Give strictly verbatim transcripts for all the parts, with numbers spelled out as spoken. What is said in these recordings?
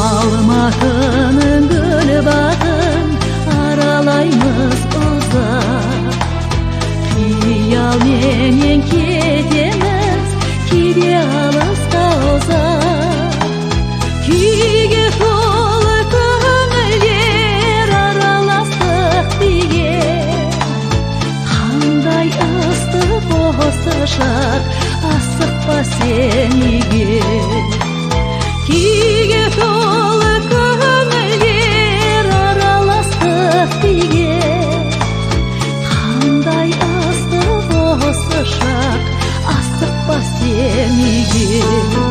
Алматының гүл бағын аралаймыз ұзақ, қиялменен кетеміз кейде алыста ұзақ. Күйге толы көңілдер араластық деген, қандай ыстық осы шақ, асықпа сен неге. Күйге толы көңілдер араластық деген, қандай ыстық осы шақ, асықпа сен неге.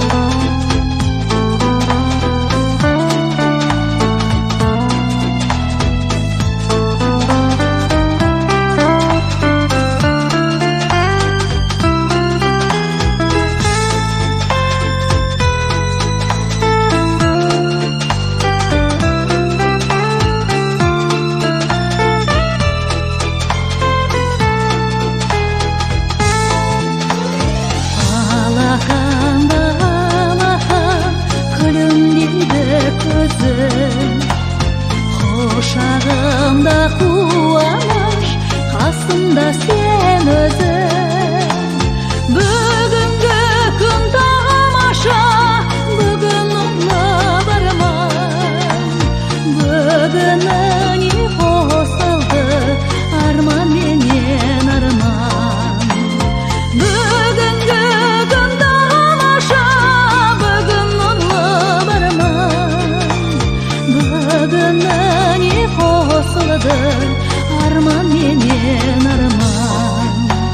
Алақанда алақан күлімдейді көзің, құшағымда қуаныш, қасымда сен өзің. Бүгінгі күн тамаша, бүгін ұлы бір арман, бүгініне қосылды арман менен арман. Бүгінгі күн тамаша, бүгін ұлы бір арман, бүгініне қосылды арман менен арман.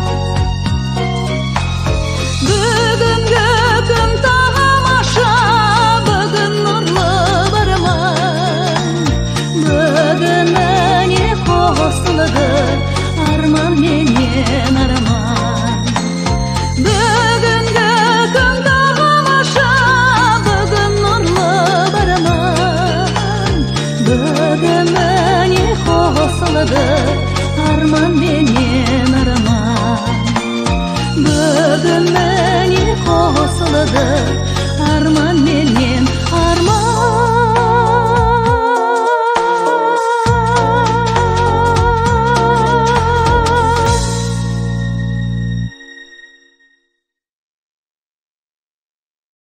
Бүгінгі күн тамаша, бүгін нұрлы бір арман, бүгініне қосылды арман менен арман. Бүгінгі күн тамаша, бүгін нұрлы бір арман, бүгініне қосылды арман менен арман. Бүгініне қосылды арман менен